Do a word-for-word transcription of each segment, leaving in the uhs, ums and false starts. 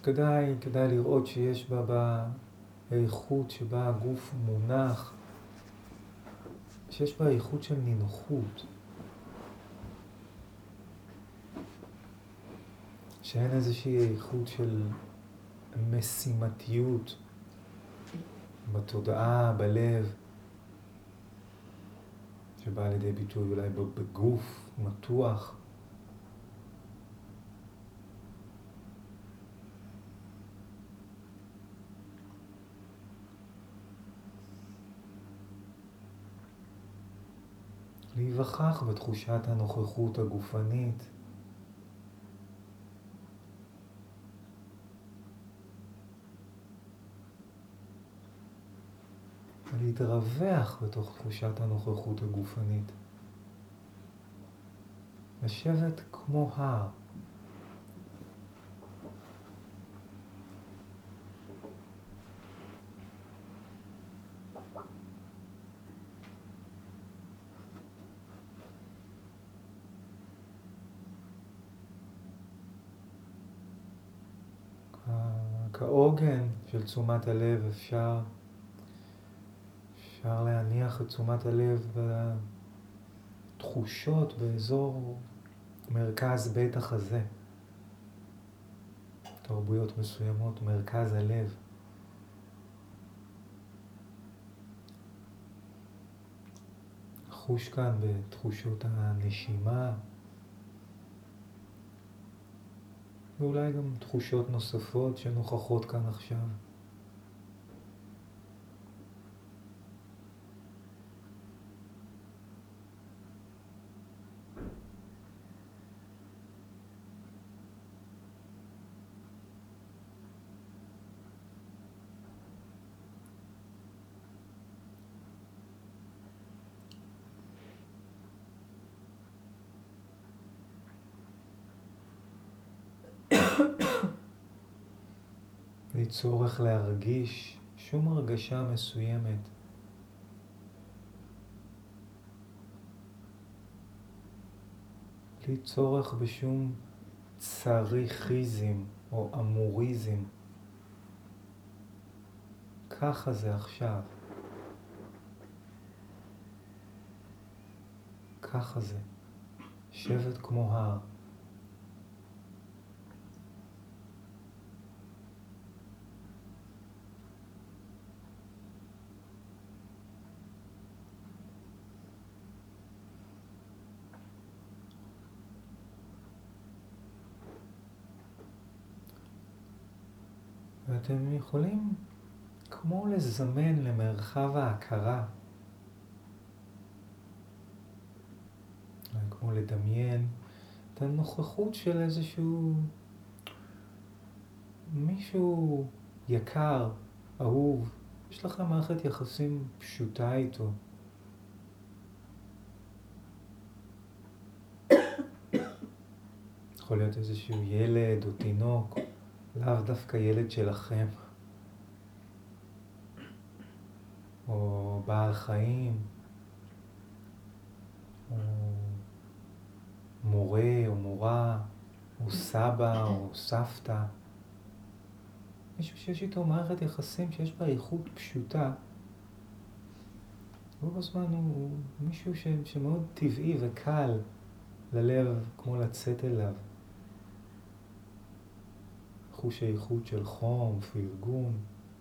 כדאי, כדאי לראות שיש בה באיכות שבה הגוף מונח, שיש בה איכות של נינוחות. שאין איזושהי איכות של משימתיות בתודעה, בלב, שבאה לידי ביטוי אולי בגוף מתוח. להיווכח בתחושת הנוכחות הגופנית. ולהתרווח בתוך תחושת הנוכחות הגופנית. לשבת כמו הר. כעוגן של תשומת הלב אפשר, אפשר להניח את תשומת הלב בתחושות באזור מרכז בית החזה. תרבויות מסוימות, מרכז הלב. חוש כאן בתחושות הנשימה, ואולי גם תחושות נוספות שנוכחות כאן עכשיו. בלי צורך להרגיש שום הרגשה מסוימת. בלי צורך בשום צריכיזם או אמוריזם. ככה זה עכשיו. ככה זה. שבת כמו הר. ואתם יכולים כמו לזמן למרחב ההכרה, כמו לדמיין את הנוכחות של איזשהו מישהו יקר, אהוב, יש לכם מערכת יחסים פשוטה איתו. יכול להיות איזשהו ילד או תינוק, לאו דווקא ילד שלכם, או בעל חיים, או מורה או מורה, או סבא או סבתא. מישהו שיש איתו מערכת יחסים שיש בה איכות פשוטה. רוב הזמן הוא מישהו ש... שמאוד טבעי וקל ללב, כמו לצאת אליו. חוש האיכות של חום, פרגון.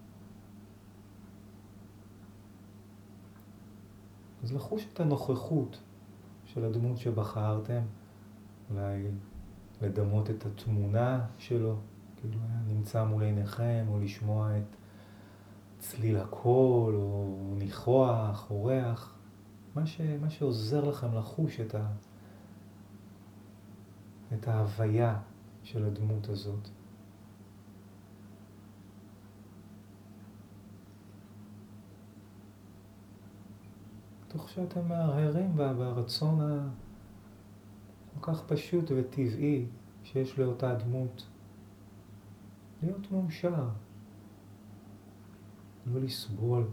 אז לחוש את הנוכחות של הדמות שבחרתם, אולי לדמות את התמונה שלו, כאילו היה נמצא מול עיניכם, או לשמוע את צליל הקול, או ניחוח, או ריח, מה, ש, מה שעוזר לכם לחוש את, ה, את ההוויה של הדמות הזאת. תוך שאתם מהרהרים בה ברצון הכל כך פשוט וטבעי שיש לאותה דמות. להיות מאושר. לא לסבול.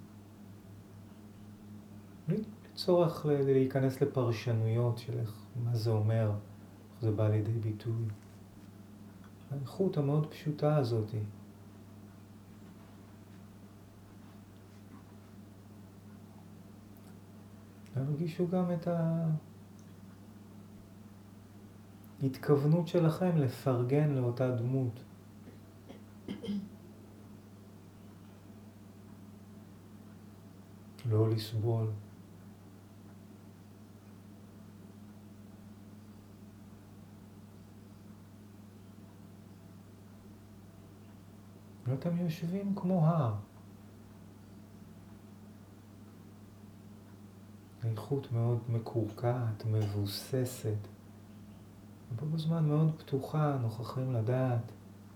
בלי צורך להיכנס לפרשנויות של איך, מה זה אומר, איך זה בא לידי ביטוי. האיכות המאוד פשוטה הזאת. הרגישו גם את ההתכוונות שלכם לפרגן לאותה דמות. לא לסבול. ואתם יושבים כמו הר. האיכות מאוד מקורקעת, מבוססת. ובו בזמן מאוד פתוחה, נוכחים לדעת.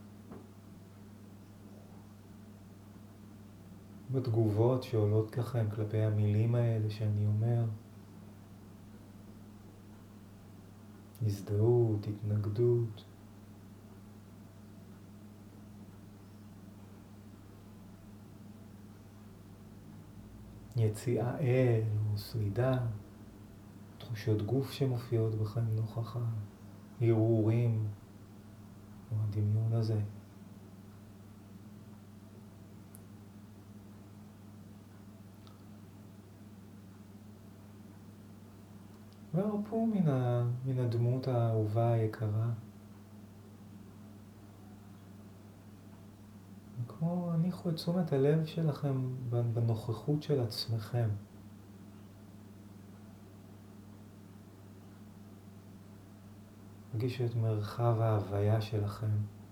בתגובות שעולות לכם כלפי המילים האלה שאני אומר. הזדהות, התנגדות. יציאה אל או סלידה. תחושות גוף שמופיעות בכם נוכח ההרהורים או הדמיון הזה. והרפו מן, ה, מן הדמות האהובה היקרה. כמו הניחו את תשומת הלב שלכם בנוכחות של עצמכם. הרגישו את מרחב ההוויה שלכם.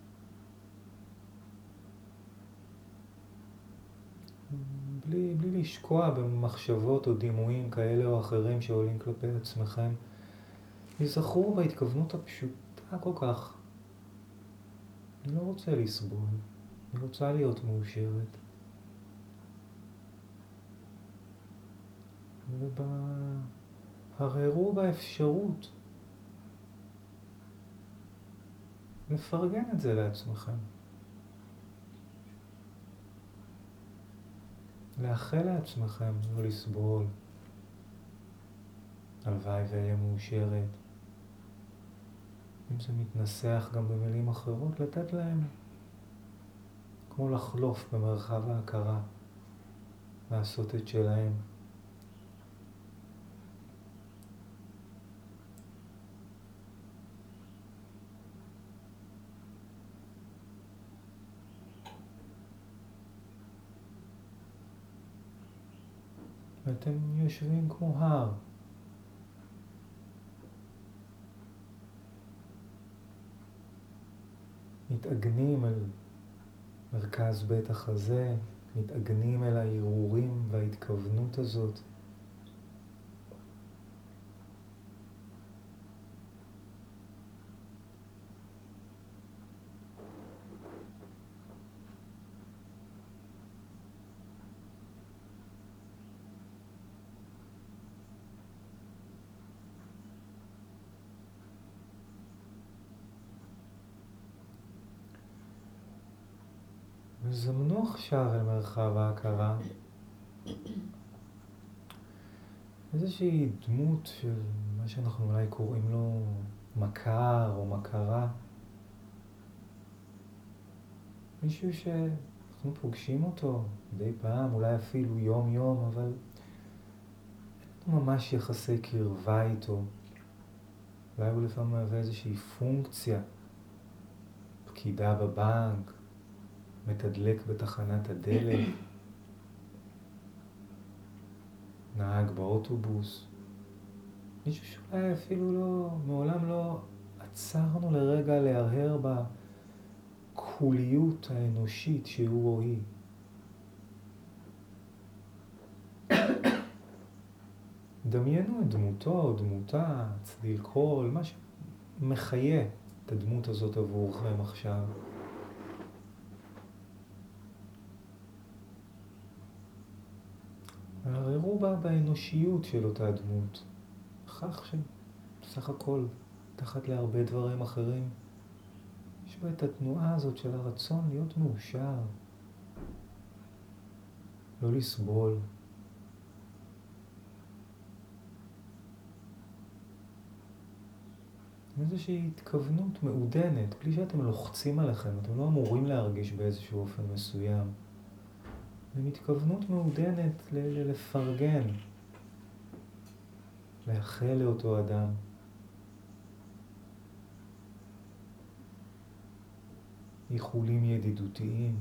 בלי, בלי לשקוע במחשבות או דימויים כאלה או אחרים שעולים כלפי עצמכם. תזכרו בהתכוונות הפשוטה כל כך. אני לא רוצה לסבול. אני רוצה להיות מאושרת. והרהרו באפשרות לפרגן את זה לעצמכם. לאחל לעצמכם לא לסבול. הלוואי ואהיה מאושרת. אם זה מתנסח גם במילים אחרות, לתת להם כמו לחלוף במרחב ההכרה, לעשות את שלהם. ואתם יושבים כמו הר. מתאגנים אל מרכז בית החזה, מתאגנים אל ההרהורים וההתכוונות הזאת. וזמנו עכשיו אל מרחב ההכרה איזושהי דמות של מה שאנחנו אולי קוראים לו מכר או מכרה. מישהו שאנחנו פוגשים אותו מדי פעם, אולי אפילו יום יום, אבל אין לנו ממש יחסי קרבה איתו. אולי הוא לפעמים מהווה איזושהי פונקציה, פקידה בבנק, מתדלק בתחנת הדלק, נהג באוטובוס. מישהו שאולי אפילו לא, מעולם לא עצרנו לרגע להרהר בכחוליות האנושית שהוא או היא. דמיינו את דמותו או דמותה, צליל קול, מה שמחיה את הדמות הזאת עבורכם עכשיו. הרהרו בה באנושיות של אותה דמות. כך שבסך הכל, תחת להרבה דברים אחרים, יש בה את התנועה הזאת של הרצון להיות מאושר. לא לסבול. איזושהי התכוונות מעודנת, בלי שאתם לוחצים עליכם, אתם לא אמורים להרגיש באיזשהו אופן מסוים. עם התכוונות מעודנת ל- לפרגן, לאחל לאותו אדם. איחולים ידידותיים,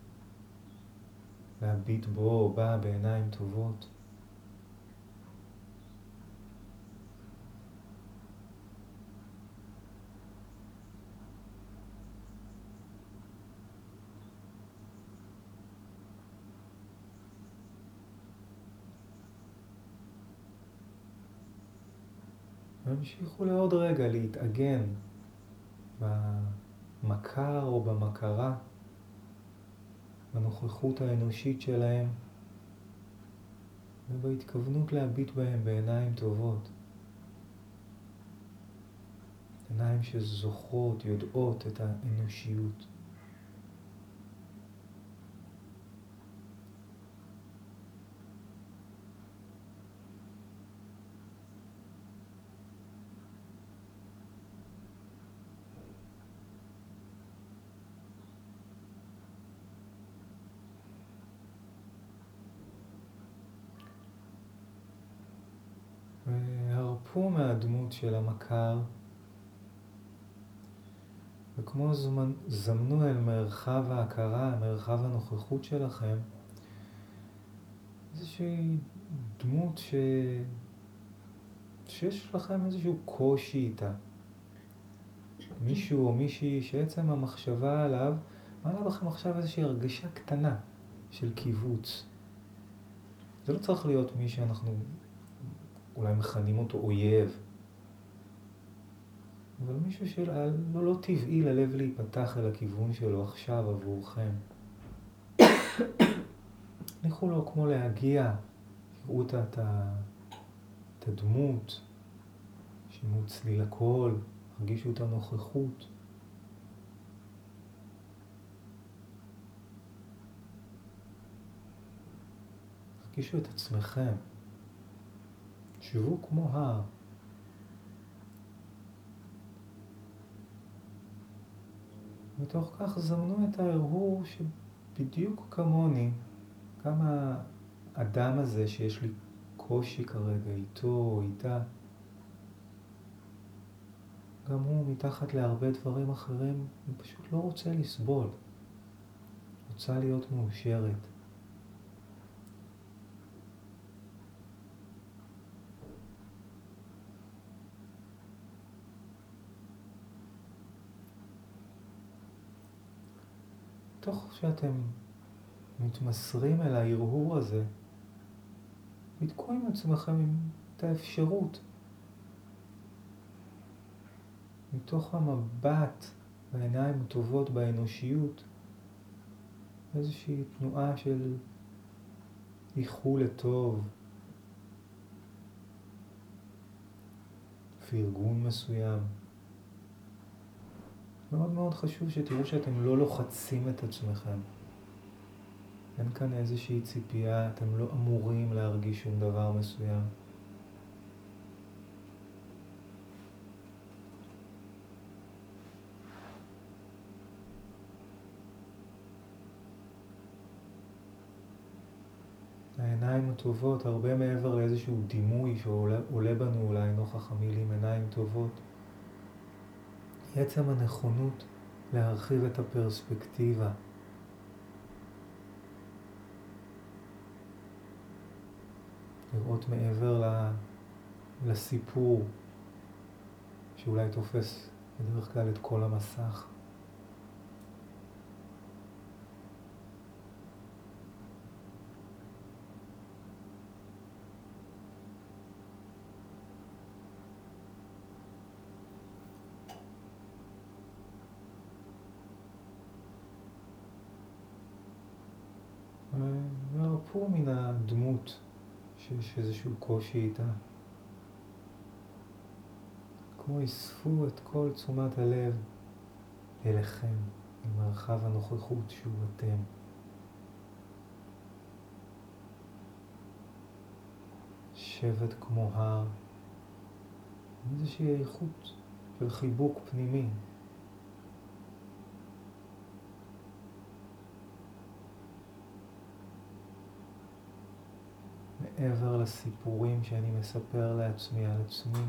להביט בו או בה בעיניים טובות. והמשיכו לעוד רגע להתאגן במכר או במכרה, בנוכחות האנושית שלהם, ובהתכוונות להביט בהם בעיניים טובות. עיניים שזוכרות, יודעות את האנושיות. והרפו מהדמות של המכר, וכמו זמנ... זמנו אל מרחב ההכרה, מרחב הנוכחות שלכם, איזושהי דמות ש... שיש לכם איזשהו קושי איתה. מישהו או מישהי שעצם המחשבה עליו, מעלה לכם עכשיו איזושהי הרגשה קטנה של קיבוץ. זה לא צריך להיות מי שאנחנו אולי מכנים אותו אויב, אבל מישהו שלא לא טבעי ללב להיפתח אל הכיוון שלו עכשיו עבורכם. תניחו לו כמו להגיע, תראו את, את הדמות, שימו צליל הקול, הרגישו את הנוכחות. הרגישו את עצמכם. שבו כמו הר. מתוך כך זמנו את ההרהור שבדיוק כמוני, גם האדם הזה שיש לי קושי כרגע איתו או איתה, גם הוא מתחת להרבה דברים אחרים, הוא פשוט לא רוצה לסבול. רוצה להיות מאושרת. תוך שאתם מתמסרים אל ההרהור הזה, תתקעו עם עצמכם את האפשרות. מתוך המבט בעיניים הטובות באנושיות, איזושהי תנועה של איחול לטוב, פרגון מסוים. מאוד מאוד חשוב שתראו שאתם לא לוחצים את עצמכם. אין כאן איזושהי ציפייה, אתם לא אמורים להרגיש שום דבר מסוים. העיניים הטובות, הרבה מעבר לאיזשהו דימוי שעולה בנו אולי נוכח המילים עיניים טובות, עצם הנכונות להרחיב את הפרספקטיבה. לראות מעבר לסיפור שאולי תופס בדרך כלל את כל המסך. והרפו מן הדמות שיש איזשהו קושי איתה. כמו יספו את כל תשומת הלב אליכם, למרחב הנוכחות שהוא אתם. שבט כמו הר, איזושהי איכות של חיבוק פנימי. מעבר לסיפורים שאני מספר לעצמי על עצמי,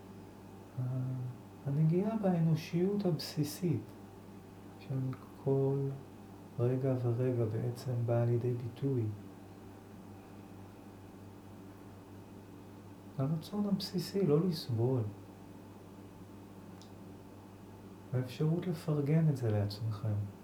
הנגיעה באנושיות הבסיסית, כל רגע ורגע בעצם באה לידי ביטוי. הרצון הבסיסי לא לסבול. האפשרות לפרגן את זה לעצמכם.